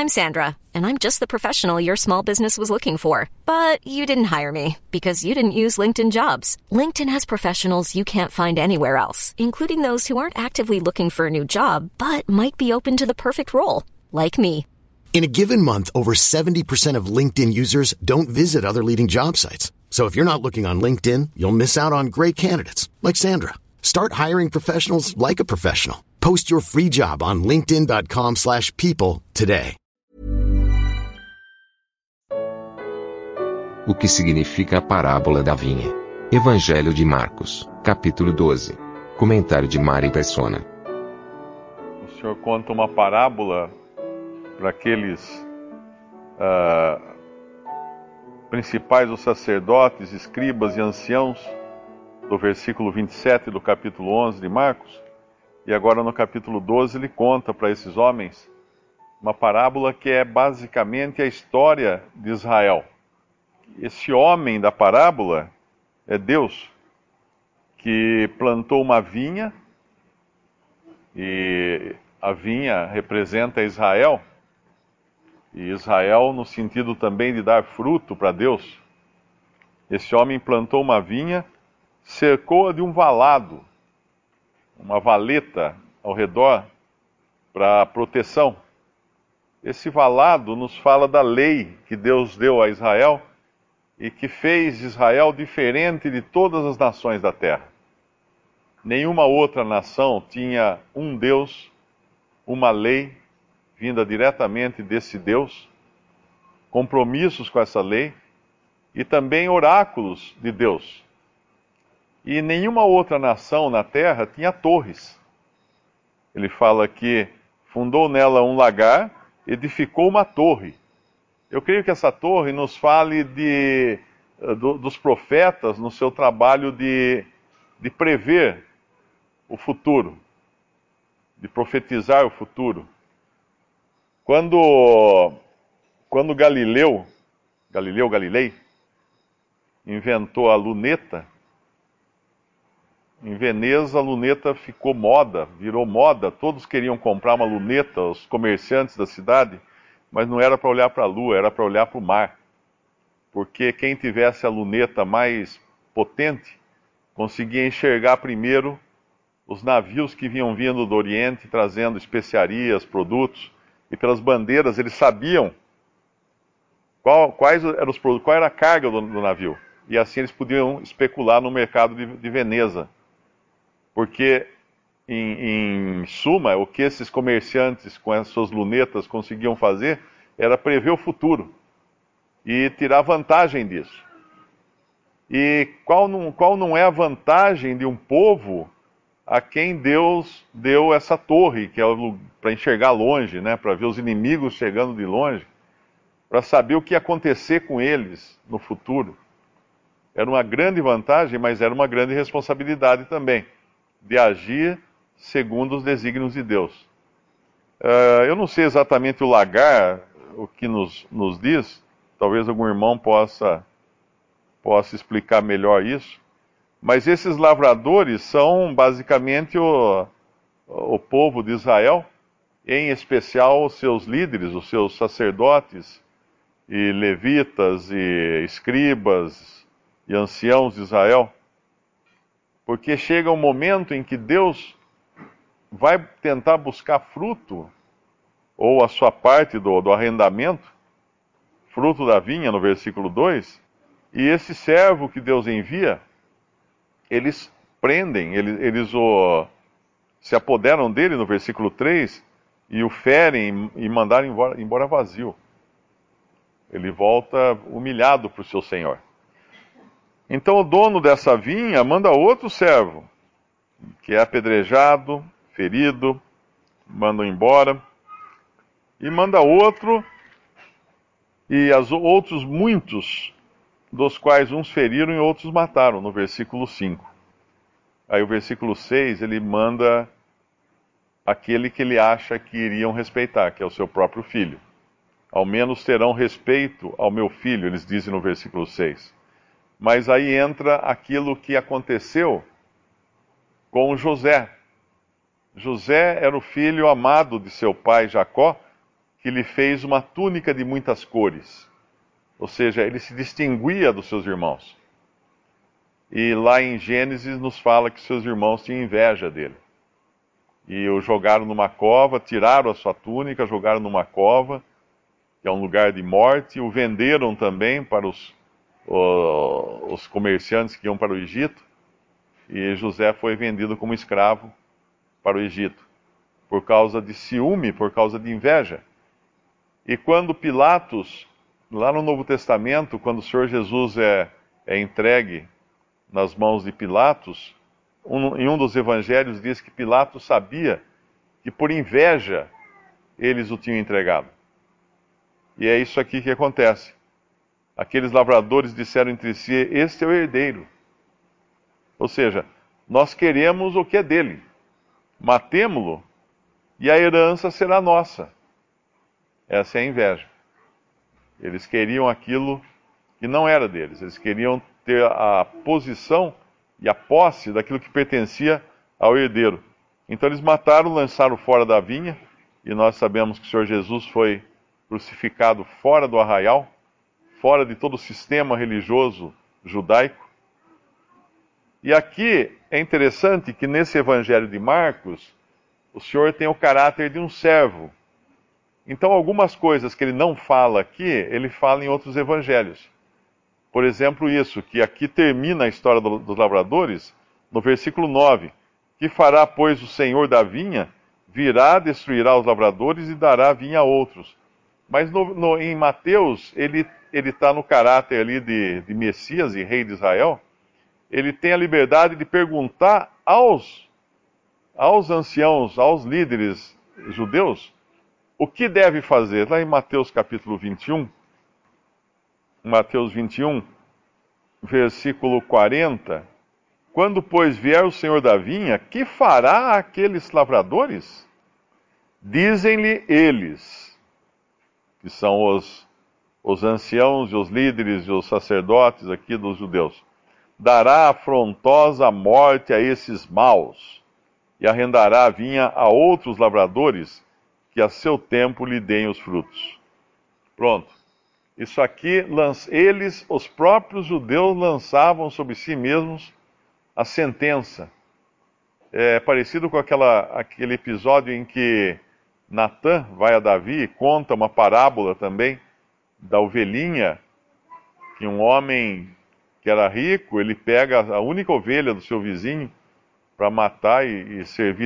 I'm Sandra, and I'm just the professional your small business was looking for. But you didn't hire me because you didn't use LinkedIn Jobs. LinkedIn has professionals you can't find anywhere else, including those who aren't actively looking for a new job, but might be open to the perfect role, like me. In a given month, over 70% of LinkedIn users don't visit other leading job sites. So if you're not looking on LinkedIn, you'll miss out on great candidates like Sandra. Start hiring professionals like a professional. Post your free job on linkedin.com/people today. O que significa a parábola da vinha? Evangelho de Marcos, capítulo 12. Comentário de Mari Persona. O Senhor conta uma parábola para aqueles principais, os sacerdotes, escribas e anciãos, do versículo 27 do capítulo 11 de Marcos. E agora no capítulo 12 ele conta para esses homens uma parábola que é basicamente a história de Israel. Esse homem da parábola é Deus, que plantou uma vinha, e a vinha representa Israel, e Israel no sentido também de dar fruto para Deus. Esse homem plantou uma vinha, cercou-a de um valado, uma valeta ao redor para proteção. Esse valado nos fala da lei que Deus deu a Israel e que fez Israel diferente de todas as nações da terra. Nenhuma outra nação tinha um Deus, uma lei vinda diretamente desse Deus, compromissos com essa lei e também oráculos de Deus. E nenhuma outra nação na terra tinha torres. Ele fala que fundou nela um lagar, edificou uma torre. Eu creio que essa torre nos fale dos profetas no seu trabalho de prever o futuro, de profetizar o futuro. Quando Galilei, inventou a luneta, em Veneza a luneta ficou moda, virou moda, todos queriam comprar uma luneta, os comerciantes da cidade, mas não era para olhar para a lua, era para olhar para o mar. Porque quem tivesse a luneta mais potente conseguia enxergar primeiro os navios que vinham vindo do Oriente, trazendo especiarias, produtos, e pelas bandeiras eles sabiam qual era a carga do navio. E assim eles podiam especular no mercado de Veneza. Porque, em suma, o que esses comerciantes com as suas lunetas conseguiam fazer era prever o futuro e tirar vantagem disso. E qual não é a vantagem de um povo a quem Deus deu essa torre, que é para enxergar longe, né, para ver os inimigos chegando de longe, para saber o que ia acontecer com eles no futuro? Era uma grande vantagem, mas era uma grande responsabilidade também, de agir segundo os desígnios de Deus. Eu não sei exatamente o lagar, o que nos diz, talvez algum irmão possa explicar melhor isso, mas esses lavradores são basicamente o povo de Israel, em especial os seus líderes, os seus sacerdotes e levitas e escribas e anciãos de Israel, porque chega um momento em que Deus vai tentar buscar fruto, ou a sua parte do arrendamento, fruto da vinha, no versículo 2, e esse servo que Deus envia, eles prendem, eles se apoderam dele, no versículo 3, e o ferem e mandaram embora vazio. Ele volta humilhado para o seu senhor. Então o dono dessa vinha manda outro servo, que é apedrejado, ferido, mandam embora, e manda outro, e outros muitos, dos quais uns feriram e outros mataram, no versículo 5. Aí o versículo 6, ele manda aquele que ele acha que iriam respeitar, que é o seu próprio filho. Ao menos terão respeito ao meu filho, eles dizem no versículo 6. Mas aí entra aquilo que aconteceu com José. José era o filho amado de seu pai Jacó, que lhe fez uma túnica de muitas cores. Ou seja, ele se distinguia dos seus irmãos. E lá em Gênesis nos fala que seus irmãos tinham inveja dele. E o jogaram numa cova, tiraram a sua túnica, jogaram numa cova, que é um lugar de morte, o venderam também para os comerciantes que iam para o Egito, e José foi vendido como escravo para o Egito, por causa de ciúme, por causa de inveja. E quando Pilatos, lá no Novo Testamento, quando o Senhor Jesus é entregue nas mãos de Pilatos, em um dos evangelhos diz que Pilatos sabia que por inveja eles o tinham entregado. E é isso aqui que acontece. Aqueles lavradores disseram entre si: este é o herdeiro. Ou seja, nós queremos o que é dele. Matemo-lo e a herança será nossa. Essa é a inveja. Eles queriam aquilo que não era deles. Eles queriam ter a posição e a posse daquilo que pertencia ao herdeiro. Então eles mataram, lançaram fora da vinha, e nós sabemos que o Senhor Jesus foi crucificado fora do arraial, fora de todo o sistema religioso judaico. E aqui é interessante que nesse Evangelho de Marcos, o Senhor tem o caráter de um servo. Então algumas coisas que ele não fala aqui, ele fala em outros evangelhos. Por exemplo, isso, que aqui termina a história dos lavradores, no versículo 9. Que fará, pois, o Senhor da vinha? Virá, destruirá os lavradores e dará a vinha a outros. Mas em Mateus, ele está no caráter ali de Messias e rei de Israel. Ele tem a liberdade de perguntar aos anciãos, aos líderes judeus, o que deve fazer. Lá em Mateus capítulo 21, Mateus 21, versículo 40, quando, pois, vier o Senhor da vinha, que fará aqueles lavradores? Dizem-lhe eles, que são os anciãos e os líderes e os sacerdotes aqui dos judeus, dará afrontosa morte a esses maus, e arrendará a vinha a outros lavradores, que a seu tempo lhe deem os frutos. Pronto. Isso aqui, eles, os próprios judeus, lançavam sobre si mesmos a sentença. É parecido com aquele episódio em que Natã vai a Davi e conta uma parábola também da ovelhinha, que um homem que era rico, ele pega a única ovelha do seu vizinho para matar e servir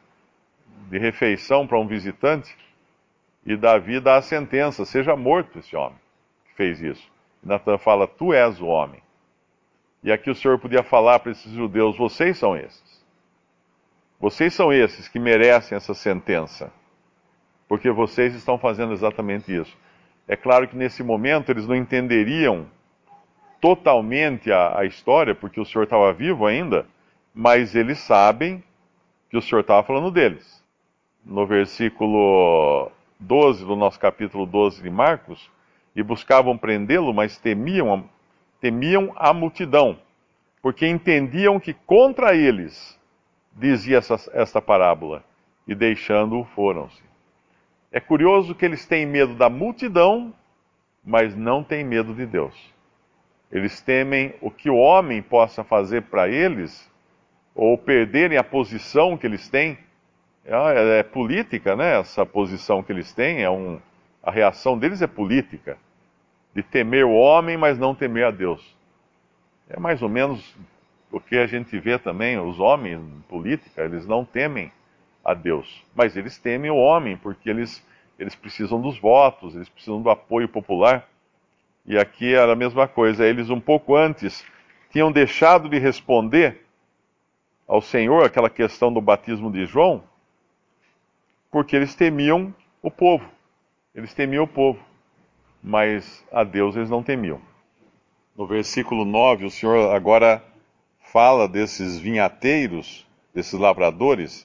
de refeição para um visitante, e Davi dá a sentença: seja morto esse homem que fez isso. E Natã fala: tu és o homem. E aqui o Senhor podia falar para esses judeus: vocês são esses. Vocês são esses que merecem essa sentença, porque vocês estão fazendo exatamente isso. É claro que nesse momento eles não entenderiam totalmente a história, porque o Senhor estava vivo ainda, mas eles sabem que o Senhor estava falando deles. No versículo 12 do nosso capítulo 12 de Marcos: e buscavam prendê-lo, mas temiam a multidão, porque entendiam que contra eles dizia esta parábola, e deixando-o foram-se. É curioso que eles têm medo da multidão, mas não têm medo de Deus. Eles temem o que o homem possa fazer para eles, ou perderem a posição que eles têm. É política, né? Essa posição que eles têm, a reação deles é política. De temer o homem, mas não temer a Deus. É mais ou menos o que a gente vê também, os homens em política, eles não temem a Deus, mas eles temem o homem, porque eles precisam dos votos, eles precisam do apoio popular. E aqui era a mesma coisa, eles um pouco antes tinham deixado de responder ao Senhor aquela questão do batismo de João, porque eles temiam o povo. Eles temiam o povo, mas a Deus eles não temiam. No versículo 9, o Senhor agora fala desses vinhateiros, desses lavradores,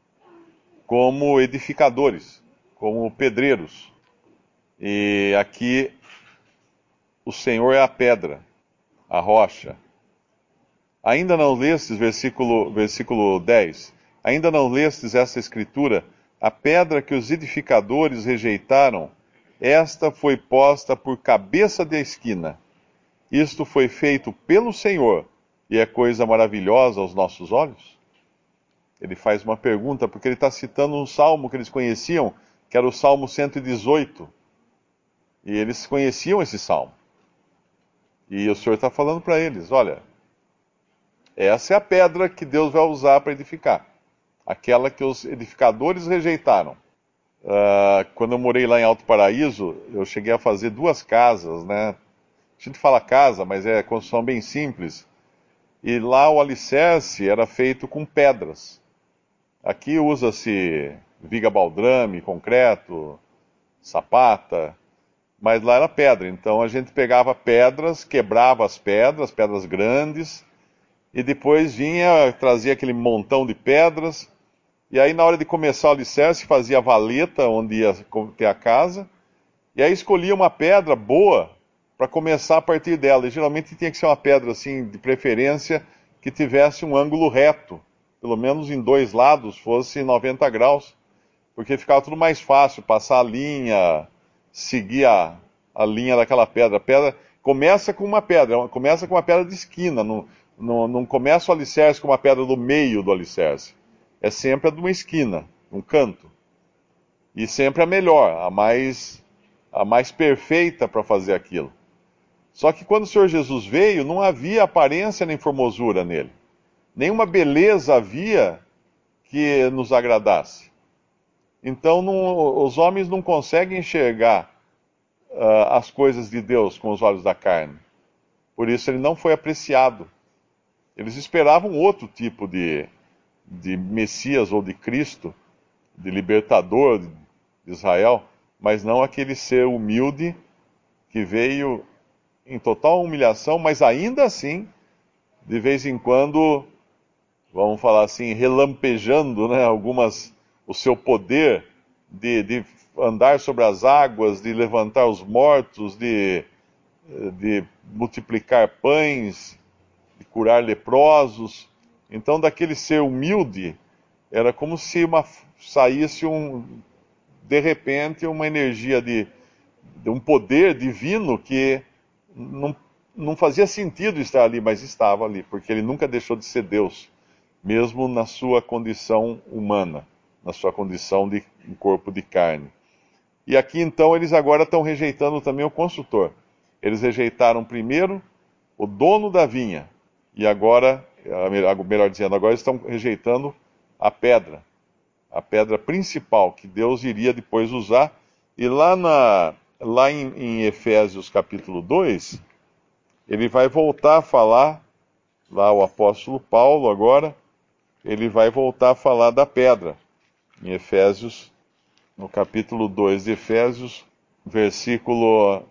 como edificadores, como pedreiros. E aqui o Senhor é a pedra, a rocha. Ainda não lestes, versículo 10, ainda não lestes essa escritura: a pedra que os edificadores rejeitaram, esta foi posta por cabeça da esquina. Isto foi feito pelo Senhor, e é coisa maravilhosa aos nossos olhos? Ele faz uma pergunta, porque ele está citando um salmo que eles conheciam, que era o Salmo 118. E eles conheciam esse salmo. E o Senhor está falando para eles, olha, essa é a pedra que Deus vai usar para edificar. Aquela que os edificadores rejeitaram. Quando eu morei lá em Alto Paraíso, eu cheguei a fazer 2 casas, né? A gente fala casa, mas é construção bem simples. E lá o alicerce era feito com pedras. Aqui usa-se viga baldrame, concreto, sapata, mas lá era pedra. Então a gente pegava pedras, quebrava as pedras grandes, e depois trazia aquele montão de pedras, e aí na hora de começar o alicerce fazia a valeta onde ia ter a casa, e aí escolhia uma pedra boa para começar a partir dela. E geralmente tinha que ser uma pedra assim, de preferência, que tivesse um ângulo reto, pelo menos em 2 lados, fosse 90 graus, porque ficava tudo mais fácil, passar a linha, seguir a linha daquela pedra. A pedra começa com uma pedra de esquina, não começa o alicerce com uma pedra do meio do alicerce. É sempre a de uma esquina, um canto. E sempre a melhor, a mais perfeita para fazer aquilo. Só que quando o Senhor Jesus veio, não havia aparência nem formosura nele. Nenhuma beleza havia que nos agradasse. Então os homens não conseguem enxergar as coisas de Deus com os olhos da carne. Por isso ele não foi apreciado. Eles esperavam outro tipo de Messias ou de Cristo, de libertador de Israel, mas não aquele ser humilde que veio em total humilhação, mas ainda assim, de vez em quando, vamos falar assim, relampejando, né, o seu poder de andar sobre as águas, de levantar os mortos, de multiplicar pães, de curar leprosos. Então, daquele ser humilde, era como se saísse de repente uma energia de um poder divino que não fazia sentido estar ali, mas estava ali, porque ele nunca deixou de ser Deus, mesmo na sua condição humana, na sua condição de um corpo de carne. E aqui então eles agora estão rejeitando também o construtor. Eles rejeitaram primeiro o dono da vinha, e agora, melhor dizendo, agora estão rejeitando a pedra principal que Deus iria depois usar. E lá em Efésios capítulo 2, ele vai voltar a falar, lá o apóstolo Paulo agora, ele vai voltar a falar da pedra. Em Efésios, no capítulo 2 de Efésios, versículo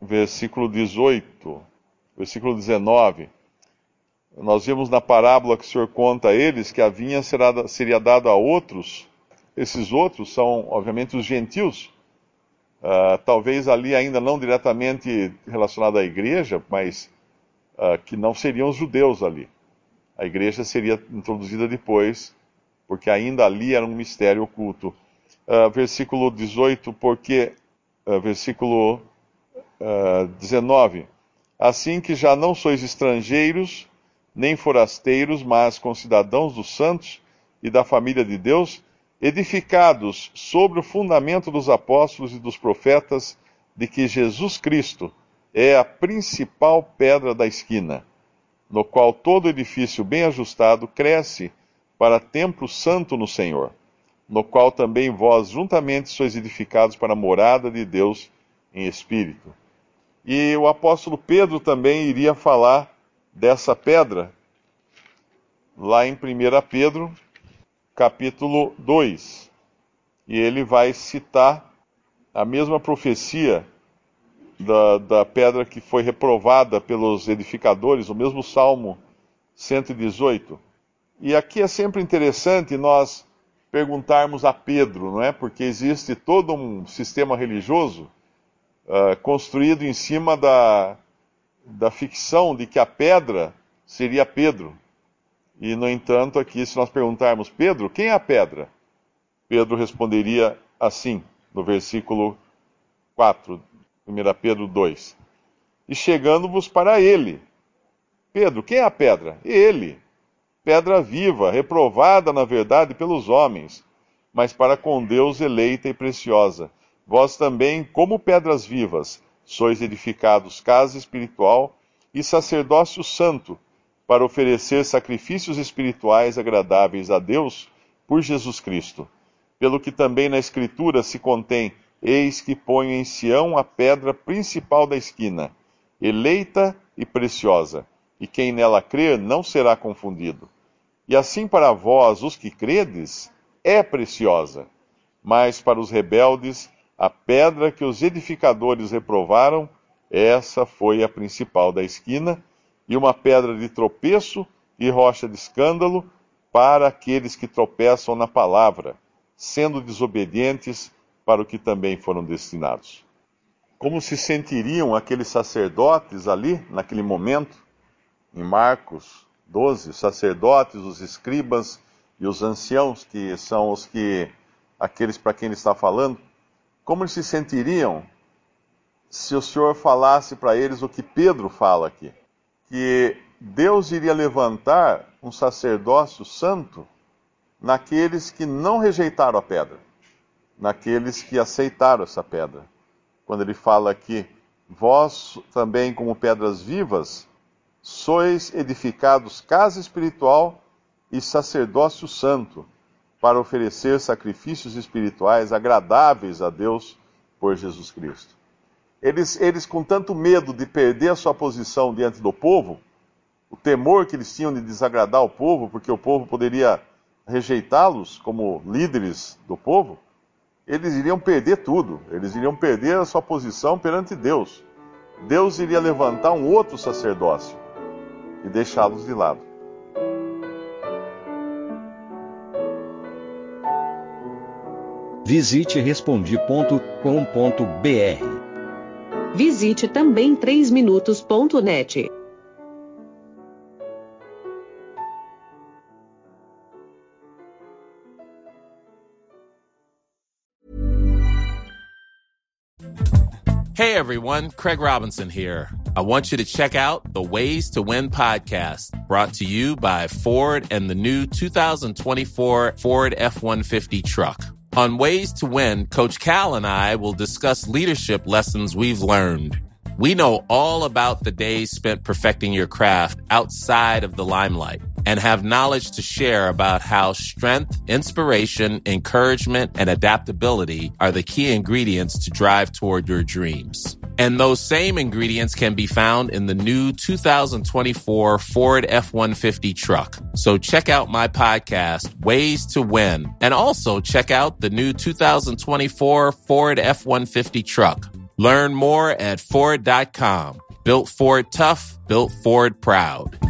18, versículo 19, nós vimos na parábola que o Senhor conta a eles que a vinha seria dada a outros. Esses outros são, obviamente, os gentios, talvez ali ainda não diretamente relacionado à igreja, mas que não seriam os judeus ali. A igreja seria introduzida depois, porque ainda ali era um mistério oculto. Versículo 18, versículo 19, assim que já não sois estrangeiros, nem forasteiros, mas concidadãos dos santos e da família de Deus, edificados sobre o fundamento dos apóstolos e dos profetas, de que Jesus Cristo é a principal pedra da esquina, no qual todo edifício bem ajustado cresce para templo santo no Senhor, no qual também vós juntamente sois edificados para a morada de Deus em espírito. E o apóstolo Pedro também iria falar dessa pedra, lá em 1 Pedro, capítulo 2. E ele vai citar a mesma profecia da pedra que foi reprovada pelos edificadores, o mesmo Salmo 118. E aqui é sempre interessante nós perguntarmos a Pedro, não é? Porque existe todo um sistema religioso construído em cima da ficção de que a pedra seria Pedro. E, no entanto, aqui, se nós perguntarmos, Pedro, quem é a pedra? Pedro responderia assim, no versículo 4, 1 Pedro 2. E chegando-vos para ele. Pedro, quem é a pedra? Ele. Pedra viva, reprovada na verdade pelos homens, mas para com Deus eleita e preciosa. Vós também, como pedras vivas, sois edificados casa espiritual e sacerdócio santo, para oferecer sacrifícios espirituais agradáveis a Deus por Jesus Cristo. Pelo que também na Escritura se contém: eis que ponho em Sião a pedra principal da esquina, eleita e preciosa, e quem nela crer não será confundido. E assim para vós, os que credes, é preciosa, mas para os rebeldes, a pedra que os edificadores reprovaram, essa foi a principal da esquina, e uma pedra de tropeço e rocha de escândalo para aqueles que tropeçam na palavra, sendo desobedientes para o que também foram destinados. Como se sentiriam aqueles sacerdotes ali, naquele momento, em Marcos 12, os sacerdotes, os escribas e os anciãos, que são aqueles para quem ele está falando, como eles se sentiriam se o Senhor falasse para eles o que Pedro fala aqui? Que Deus iria levantar um sacerdócio santo naqueles que não rejeitaram a pedra, naqueles que aceitaram essa pedra. Quando ele fala aqui, vós também como pedras vivas, sois edificados casa espiritual e sacerdócio santo, para oferecer sacrifícios espirituais agradáveis a Deus por Jesus Cristo. Eles com tanto medo de perder a sua posição diante do povo, o temor que eles tinham de desagradar o povo, porque o povo poderia rejeitá-los como líderes do povo, eles iriam perder tudo, eles iriam perder a sua posição perante Deus. Deus iria levantar um outro sacerdócio e deixá-los de lado. Visite Respondi.com.br. Visite também 3minutos.net. Hey everyone, Craig Robinson here. I want you to check out the Ways to Win podcast, brought to you by Ford and the new 2024 Ford F-150 truck. On Ways to Win, Coach Cal and I will discuss leadership lessons we've learned. We know all about the days spent perfecting your craft outside of the limelight and have knowledge to share about how strength, inspiration, encouragement, and adaptability are the key ingredients to drive toward your dreams. And those same ingredients can be found in the new 2024 Ford F-150 truck. So check out my podcast, Ways to Win, and also check out the new 2024 Ford F-150 truck. Learn more at Ford.com. Built Ford tough, built Ford proud.